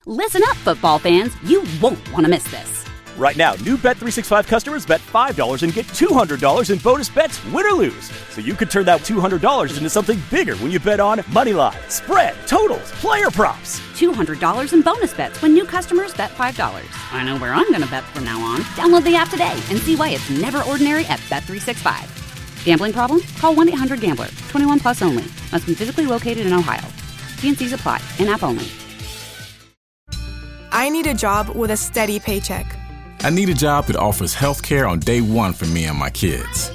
Listen up, football fans. You won't want to miss this. Right now, new Bet365 customers bet $5 and get $200 in bonus bets, win or lose. So you could turn that $200 into something bigger when you bet on money line, spread, totals, player props. $200 in bonus bets when new customers bet $5. I know where I'm going to bet from now on. Download the app today and see why it's never ordinary at Bet365. Gambling problem? Call 1-800-GAMBLER. 21 plus only. Must be physically located in Ohio. T&Cs apply. In-app only. I need a job with a steady paycheck. I need a job that offers health care on day one for me and my kids.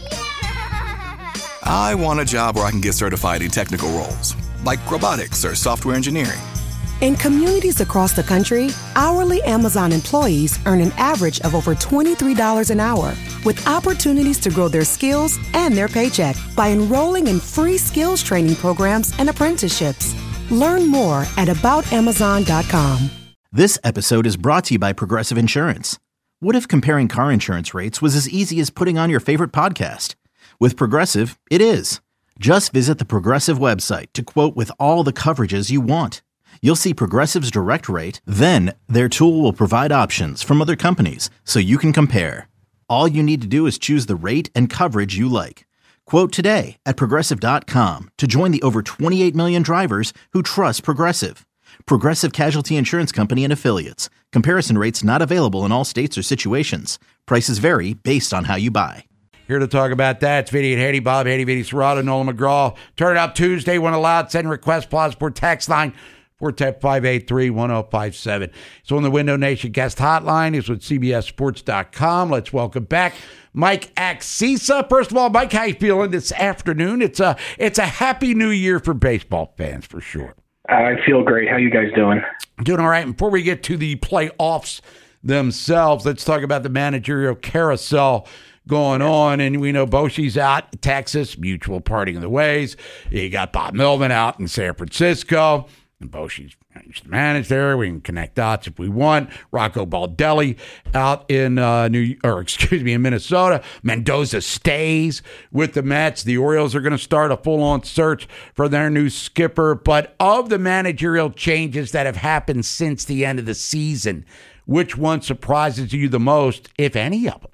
I want a job where I can get certified in technical roles, like robotics or software engineering. In communities across the country, hourly Amazon employees earn an average of over $23 an hour, with opportunities to grow their skills and their paycheck by enrolling in free skills training programs and apprenticeships. Learn more at aboutamazon.com. This episode is brought to you by Progressive Insurance. What if comparing car insurance rates was as easy as putting on your favorite podcast? With Progressive, it is. Just visit the Progressive website to quote with all the coverages you want. You'll see Progressive's direct rate, then their tool will provide options from other companies so you can compare. All you need to do is choose the rate and coverage you like. Quote today at Progressive.com to join the over 28 million drivers who trust Progressive. Progressive Casualty Insurance Company and Affiliates. Comparison rates not available in all states or situations. Prices vary based on how you buy. Here to talk about that, it's Vinny and Haiti, Bob Haiti, Vinny Serrato, Nolan McGraw. Turn it up Tuesday when allowed. Send request pause for text line 410-583-1057. So on the Window Nation guest hotline is with CBSSports.com. Let's welcome back Mike Axisa. First of all, Mike, how you feeling this afternoon? It's a happy new year for baseball fans for sure. I feel great. How you guys doing? Doing all right. Before we get to the playoffs themselves, let's talk about the managerial carousel going on. And we know Bochy's out, Texas, mutual parting of the ways. You got Bob Melvin out in San Francisco, and Bochy's used to manage there. We can connect dots if we want. Rocco Baldelli out in in Minnesota. Mendoza stays with the Mets. The Orioles are going to start a full-on search for their new skipper. But of the managerial changes that have happened since the end of the season, which one surprises you the most, if any of them?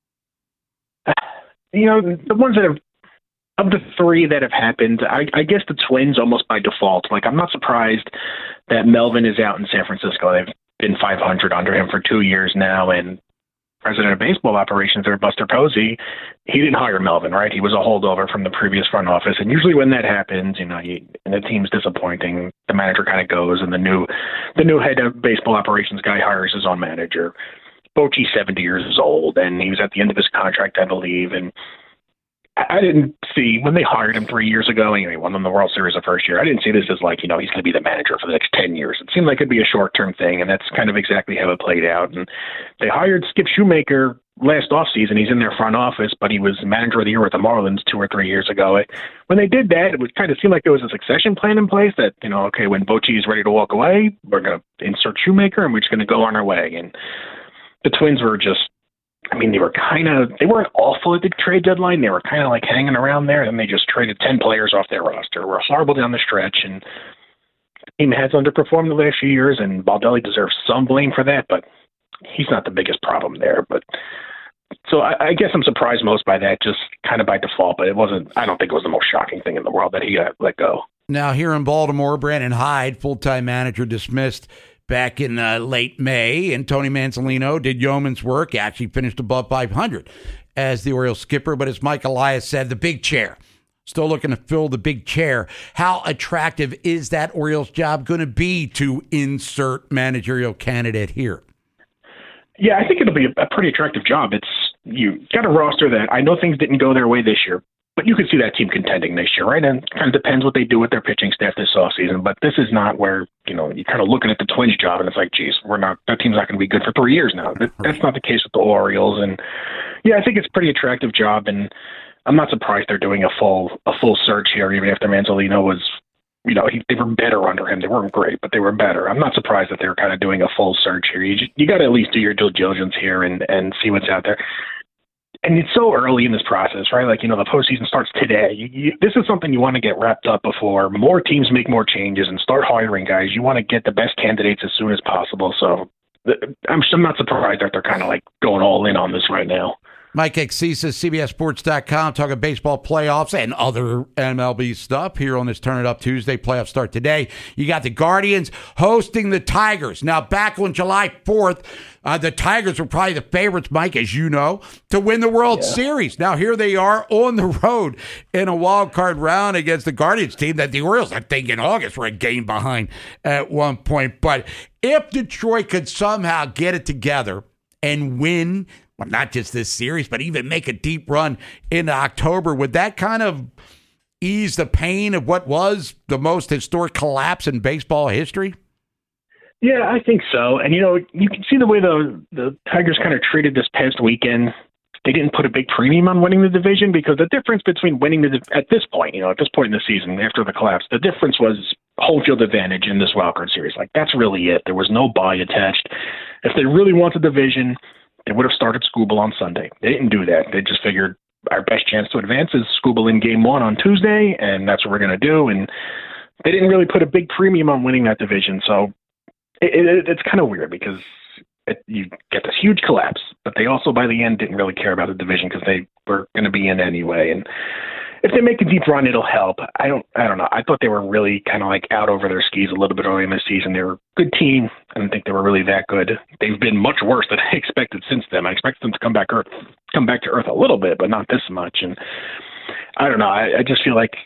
You know, the ones that have, of the three that have happened, I guess the Twins almost by default. Like, I'm not surprised that Melvin is out in San Francisco. They've been 500 under him for 2 years now, and president of baseball operations there, Buster Posey, he didn't hire Melvin, right? He was a holdover from the previous front office, and usually when that happens, you know, and the team's disappointing, the manager kind of goes, and the new head of baseball operations guy hires his own manager. Bochy's 70 years old, and he was at the end of his contract, I believe, and I didn't see, when they hired him 3 years ago, he won them the World Series the first year, I didn't see this as like, you know, he's going to be the manager for the next 10 years. It seemed like it'd be a short-term thing, and that's kind of exactly how it played out. And they hired Skip Shoemaker last offseason. He's in their front office, but he was manager of the year with the Marlins 2 or 3 years ago. When they did that, it would kind of seem like there was a succession plan in place that, you know, okay, when Bochy is ready to walk away, we're going to insert Shoemaker, and we're just going to go on our way. And the Twins were just, I mean, they weren't awful at the trade deadline. They were kind of like hanging around there, and they just traded 10 players off their roster. They were horrible down the stretch, and the team has underperformed the last few years, and Baldelli deserves some blame for that, but he's not the biggest problem there. But so I guess I'm surprised most by that, just kind of by default, but I don't think it was the most shocking thing in the world that he got let go. Now, here in Baltimore, Brandon Hyde, full-time manager, dismissed back in late May, and Tony Manzolino did yeoman's work, actually finished above 500 as the Orioles skipper. But as Mike Elias said, the big chair, still looking to fill the big chair. How attractive is that Orioles job going to be to insert managerial candidate here? Yeah, I think it'll be a pretty attractive job. You got a roster that I know things didn't go their way this year, but you could see that team contending this year, right? And it kind of depends what they do with their pitching staff this offseason. But this is not where, you know, you're kind of looking at the Twins job and it's like, geez, that team's not going to be good for 3 years now. That's not the case with the Orioles. And yeah, I think it's a pretty attractive job. And I'm not surprised they're doing a full search here, even after Manzolino was, you know, they were better under him. They weren't great, but they were better. I'm not surprised that they're kind of doing a full search here. You got to at least do your due diligence here and see what's out there. and it's so early in this process, right? Like, the postseason starts today. This is something you want to get wrapped up before more teams make more changes and start hiring guys. You want to get the best candidates as soon as possible. So I'm not surprised that they're kind of like going all in on this right now. Mike Exisa, CBSSports.com, talking baseball playoffs and other MLB stuff here on this Turn It Up Tuesday. Playoffs start today. You got the Guardians hosting the Tigers. Now, back on July 4th, the Tigers were probably the favorites, Mike, as you know, to win the World Series. Now, here they are on the road in a wild card round against the Guardians team that the Orioles, I think, in August were a game behind at one point. But if Detroit could somehow get it together and win, well, not just this series, but even make a deep run in October, would that kind of ease the pain of what was the most historic collapse in baseball history? Yeah, I think so. And, you can see the way the Tigers kind of treated this past weekend. They didn't put a big premium on winning the division because the difference between winning at this point in the season after the collapse, the difference was home field advantage in this wildcard series. Like, that's really it. There was no bye attached. If they really want the division, they would have started Skubal on Sunday. They didn't do that. They just figured our best chance to advance is Skubal in Game 1 on Tuesday, and that's what we're going to do. And they didn't really put a big premium on winning that division. So it's kind of weird because you get this huge collapse, but they also by the end didn't really care about the division because they were going to be in anyway. And if they make a deep run, it'll help. I don't know. I thought they were really kind of like out over their skis a little bit early in the season. They were a good team. I didn't think they were really that good. They've been much worse than I expected since then. I expected them to come back to earth a little bit, but not this much. And I don't know. I just feel like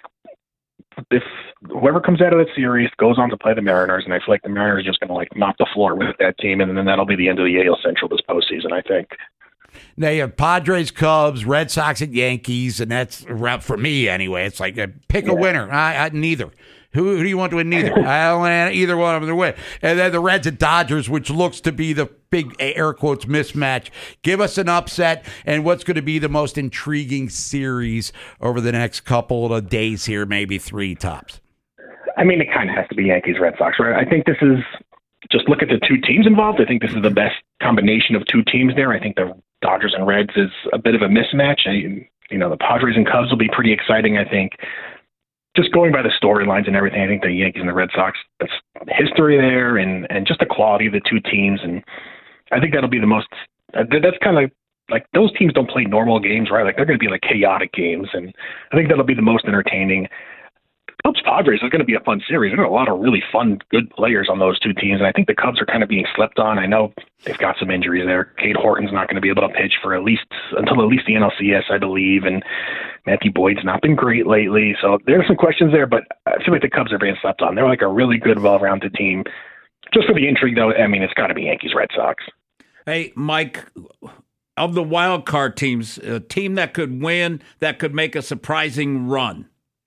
if whoever comes out of that series goes on to play the Mariners, and I feel like the Mariners are just going to like mop the floor with that team, and then that'll be the end of the AL Central this postseason, I think. Now you have Padres, Cubs, Red Sox, and Yankees, and that's for me anyway. It's like pick a winner. Neither. Who do you want to win? Neither. I don't want either one of them to win. And then the Reds and Dodgers, which looks to be the big air quotes mismatch. Give us an upset and what's going to be the most intriguing series over the next couple of days here, maybe 3 tops. I mean, it kind of has to be Yankees, Red Sox, right? I think this is just look at the 2 teams involved. I think this is the best combination of 2 teams there. I think the Dodgers and Reds is a bit of a mismatch. The Padres and Cubs will be pretty exciting, I think. Just going by the storylines and everything, I think the Yankees and the Red Sox, that's history there and just the quality of the 2 teams. And I think that'll be the most that's kind of like those teams don't play normal games, right? Like they're going to be like chaotic games. And I think that'll be the most entertaining. Cubs Padres is going to be a fun series. There are a lot of really fun, good players on those 2 teams, and I think the Cubs are kind of being slept on. I know they've got some injuries there. Cade Horton's not going to be able to pitch for until at least the NLCS, I believe, and Matthew Boyd's not been great lately. So there are some questions there, but I feel like the Cubs are being slept on. They're like a really good, well-rounded team. Just for the intrigue, though, I mean, it's got to be Yankees, Red Sox. Hey, Mike, of the wild card teams, a team that could win, that could make a surprising run.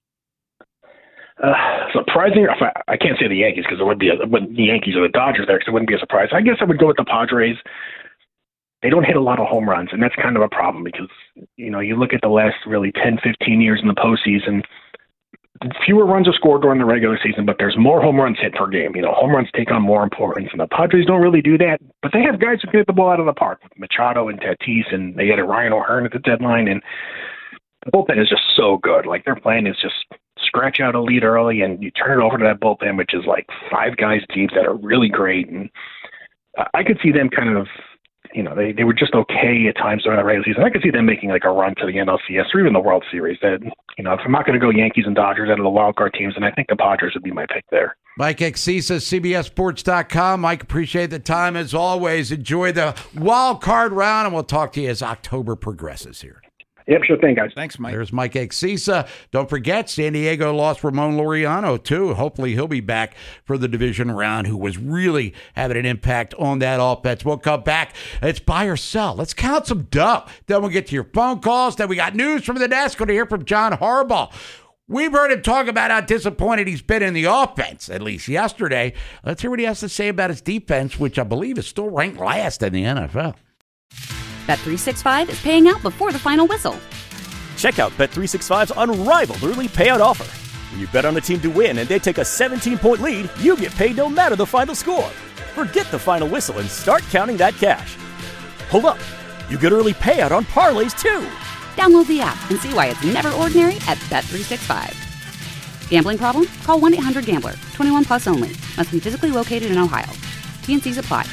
Surprising, I can't say the Yankees because it would be the Yankees or the Dodgers there because it wouldn't be a surprise. I guess I would go with the Padres. They don't hit a lot of home runs, and that's kind of a problem because, you look at the last really 10, 15 years in the postseason, fewer runs are scored during the regular season, but there's more home runs hit per game. Home runs take on more importance, and the Padres don't really do that, but they have guys who can hit the ball out of the park with Machado and Tatis, and they added Ryan O'Hearn at the deadline, and the bullpen is just so good. Like, their plan is just scratch out a lead early and you turn it over to that bullpen, which is like 5 guys deep that are really great. And I could see them kind of, they were just okay at times during the regular season. I could see them making like a run to the NLCS or even the World Series. That, if I'm not going to go Yankees and Dodgers out of the wild card teams, then I think the Padres would be my pick there. Mike Exisa, CBSSports.com. Mike, appreciate the time as always. Enjoy the wild card round, and we'll talk to you as October progresses here. Yep, sure thing, guys. Thanks, Mike. There's Mike Exisa. Don't forget, San Diego lost Ramon Laureano, too. Hopefully he'll be back for the division round, who was really having an impact on that offense. We'll come back. It's buy or sell. Let's count some dough. Then we'll get to your phone calls. Then we got news from the desk. Going to hear from John Harbaugh. We've heard him talk about how disappointed he's been in the offense, at least yesterday. Let's hear what he has to say about his defense, which I believe is still ranked last in the NFL. Bet365 is paying out before the final whistle. Check out Bet365's unrivaled early payout offer. When you bet on a team to win and they take a 17-point lead, you get paid no matter the final score. Forget the final whistle and start counting that cash. Hold up. You get early payout on parlays, too. Download the app and see why it's never ordinary at Bet365. Gambling problem? Call 1-800-GAMBLER. 21 plus only. Must be physically located in Ohio. T&Cs apply.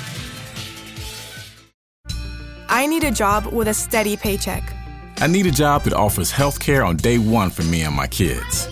I need a job with a steady paycheck. I need a job that offers health care on day one for me and my kids.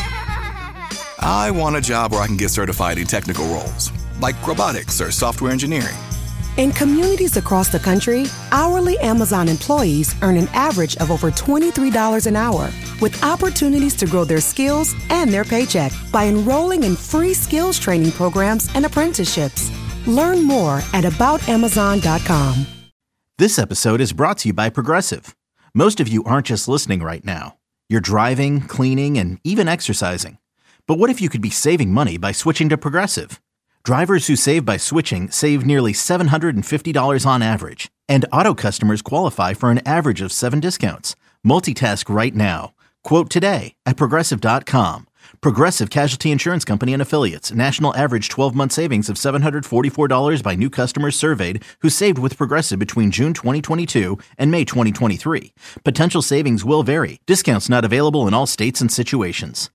I want a job where I can get certified in technical roles, like robotics or software engineering. In communities across the country, hourly Amazon employees earn an average of over $23 an hour, with opportunities to grow their skills and their paycheck by enrolling in free skills training programs and apprenticeships. Learn more at aboutamazon.com. This episode is brought to you by Progressive. Most of you aren't just listening right now. You're driving, cleaning, and even exercising. But what if you could be saving money by switching to Progressive? Drivers who save by switching save nearly $750 on average, and auto customers qualify for an average of 7 discounts. Multitask right now. Quote today at Progressive.com. Progressive Casualty Insurance Company and Affiliates. National average 12-month savings of $744 by new customers surveyed who saved with Progressive between June 2022 and May 2023. Potential savings will vary. Discounts not available in all states and situations.